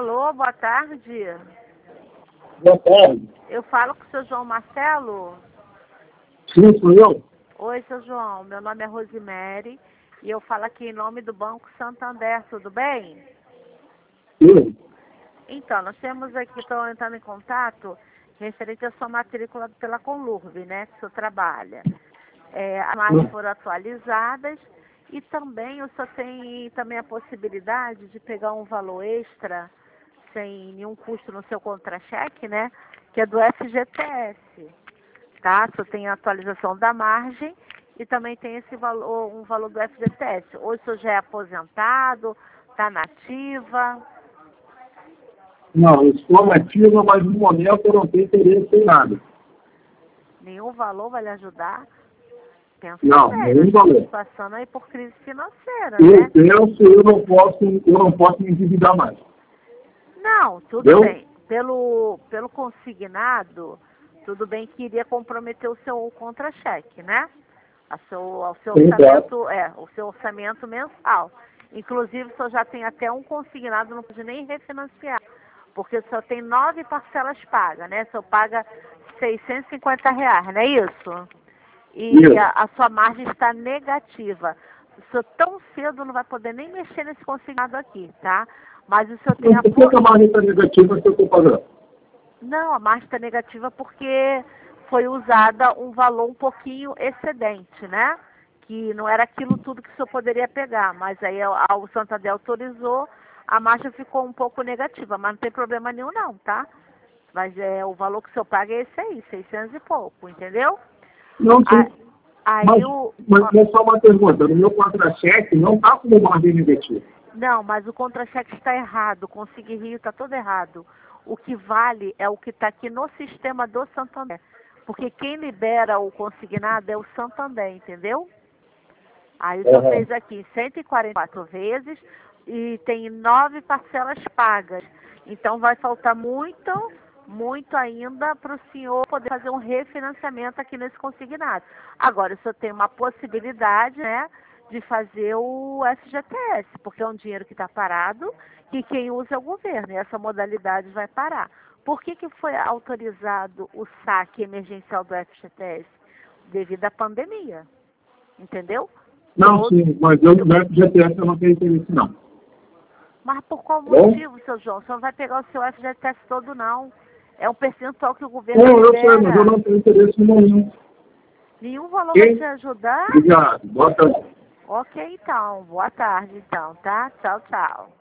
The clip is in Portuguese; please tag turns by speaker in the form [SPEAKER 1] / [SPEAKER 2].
[SPEAKER 1] Alô, boa tarde.
[SPEAKER 2] Boa tarde.
[SPEAKER 1] Eu falo com o seu João Marcelo?
[SPEAKER 2] Sim, sou eu?
[SPEAKER 1] Oi, seu João. Meu nome é Rosemary e eu falo aqui em nome do Banco Santander, tudo bem?
[SPEAKER 2] Sim.
[SPEAKER 1] Então, nós temos aqui, estou entrando em contato referente à sua matrícula pela Conlurb, né, que o senhor trabalha. As margens foram atualizadas e também o senhor tem também a possibilidade de pegar um valor extra sem nenhum custo no seu contra-cheque, né, que é do FGTS, tá? O senhor tem a atualização da margem e também tem esse valor, um valor do FGTS. Hoje o senhor já é aposentado, está na ativa?
[SPEAKER 2] Não, eu estou nativa, mas no momento eu não tenho interesse em nada.
[SPEAKER 1] Nenhum valor vai lhe ajudar? Pensa
[SPEAKER 2] Não,
[SPEAKER 1] bem,
[SPEAKER 2] nenhum
[SPEAKER 1] nós
[SPEAKER 2] valor.
[SPEAKER 1] estamos passando aí por crise financeira, né?
[SPEAKER 2] Eu não posso me endividar mais.
[SPEAKER 1] Não, tudo
[SPEAKER 2] Entendeu?
[SPEAKER 1] bem. Pelo consignado, tudo bem que iria comprometer o seu contra-cheque, né? O seu
[SPEAKER 2] Sim, claro.
[SPEAKER 1] orçamento, o seu orçamento mensal. Inclusive, o senhor já tem até um consignado, não pode nem refinanciar. Porque o senhor tem 9 parcelas pagas, né? O senhor paga R$ 650, não é isso? E
[SPEAKER 2] Isso.
[SPEAKER 1] a sua margem está negativa. O senhor tão cedo não vai poder nem mexer nesse consignado aqui, tá? Mas o senhor tem
[SPEAKER 2] Mas por que a margem está negativa se eu estou pagando?
[SPEAKER 1] Não, a margem está negativa porque foi usada um valor um pouquinho excedente, né? Que não era aquilo tudo que o senhor poderia pegar, mas aí o Santander autorizou, a margem ficou um pouco negativa, mas não tem problema nenhum não, tá? Mas o valor que o senhor paga é esse aí, 600 e pouco, entendeu?
[SPEAKER 2] Não,
[SPEAKER 1] Aí,
[SPEAKER 2] sim.
[SPEAKER 1] aí
[SPEAKER 2] Mas só uma pergunta. No meu contra-cheque não está como margem negativa.
[SPEAKER 1] Não, mas o contra-cheque está errado, o Consigne Rio está todo errado. O que vale é o que está aqui no sistema do Santander. Porque quem libera o consignado é o Santander, entendeu? Aí o senhor fez aqui 144 vezes e tem 9 parcelas pagas. Então vai faltar muito ainda para o senhor poder fazer um refinanciamento aqui nesse consignado. Agora, o senhor tem uma possibilidade, né, de fazer o FGTS, porque é um dinheiro que está parado e quem usa é o governo, e essa modalidade vai parar. Por que foi autorizado o saque emergencial do FGTS? Devido à pandemia, entendeu?
[SPEAKER 2] Não, sim, mas eu no FGTS eu não tenho interesse, não.
[SPEAKER 1] Mas por qual
[SPEAKER 2] Bom?
[SPEAKER 1] motivo, seu João? Você não vai pegar o seu FGTS todo, não. É um percentual que o governo
[SPEAKER 2] Não, eu sei, mas eu
[SPEAKER 1] libera.
[SPEAKER 2] não tenho interesse nenhum.
[SPEAKER 1] Nenhum valor
[SPEAKER 2] Ok?
[SPEAKER 1] vai te ajudar?
[SPEAKER 2] Obrigado. Boa tarde.
[SPEAKER 1] Ok, então. Boa tarde, então, tá? Tchau, tchau.